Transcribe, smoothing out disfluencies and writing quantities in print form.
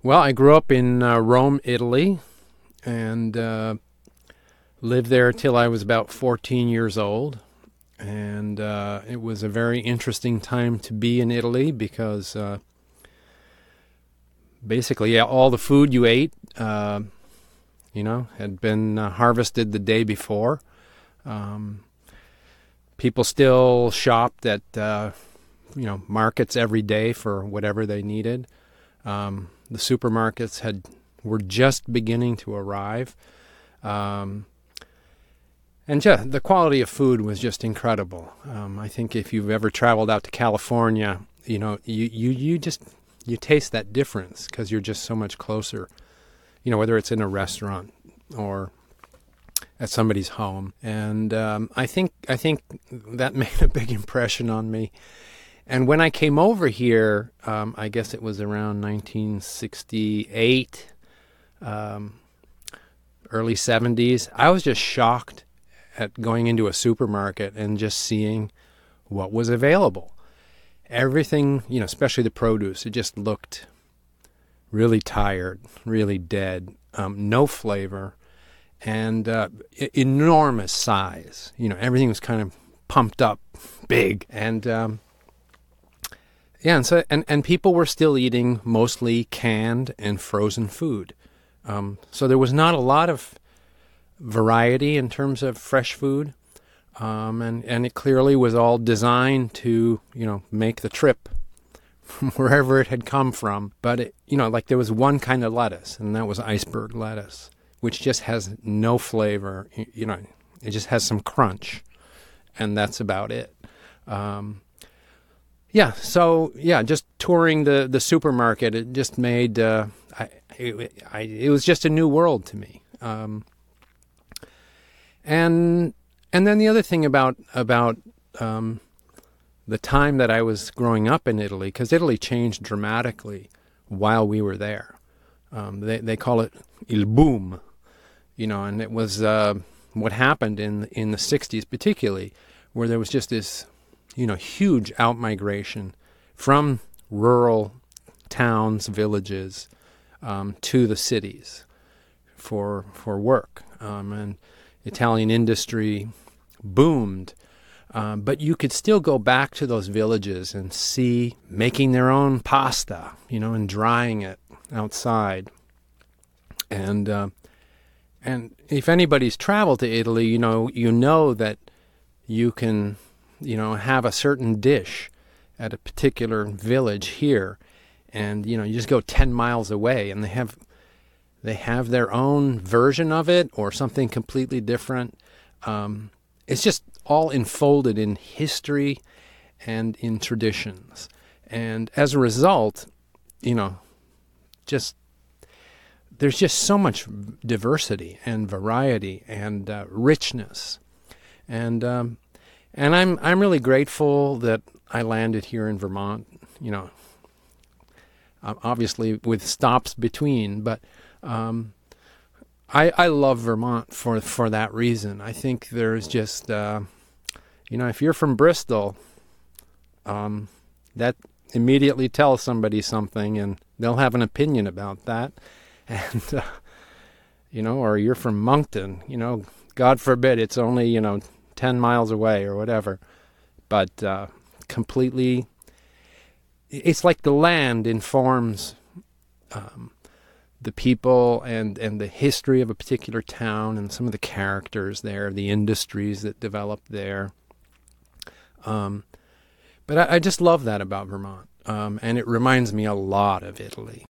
Well, I grew up in Rome, Italy, and lived there till I was about 14 years old. And it was a very interesting time to be in Italy because basically, yeah, all the food you ate, had been harvested the day before. People still shopped at, markets every day for whatever they needed. The supermarkets were just beginning to arrive. And yeah, the quality of food was just incredible. I think if you've ever traveled out to California, you taste that difference because you're just so much closer, whether it's in a restaurant or at somebody's home. And I think that made a big impression on me. And when I came over here, I guess it was around 1968, early 70s, I was just shocked at going into a supermarket and just seeing what was available. Everything, especially the produce, it just looked really tired, really dead, no flavor, and enormous size. Everything was kind of pumped up, big, and and people were still eating mostly canned and frozen food. So there was not a lot of variety in terms of fresh food, and it clearly was all designed to make the trip from wherever it had come from. But there was one kind of lettuce, and that was iceberg lettuce, which just has no flavor. It just has some crunch, and that's about it. Just touring the supermarket, it just made it was just a new world to me. And then the other thing about the time that I was growing up in Italy, because Italy changed dramatically while we were there. They call it il boom, and it was what happened in the 60s particularly, where there was just this huge outmigration from rural towns, villages, to the cities for work, and Italian industry boomed, but you could still go back to those villages and see making their own pasta, and drying it outside. And if anybody's traveled to Italy, you know that you can, have a certain dish at a particular village here, and you just go 10 miles away, and they have their own version of it or something completely different. It's just all enfolded in history and in traditions. And as a result, there's just so much diversity and variety and richness. And I'm really grateful that I landed here in Vermont, obviously with stops between, but I love Vermont for that reason. I think there's just, if you're from Bristol, that immediately tells somebody something, and they'll have an opinion about that. And, or you're from Moncton, God forbid it's only, 10 miles away or whatever. But completely, it's like the land informs the people and the history of a particular town and some of the characters there, the industries that developed there. But I just love that about Vermont, and it reminds me a lot of Italy.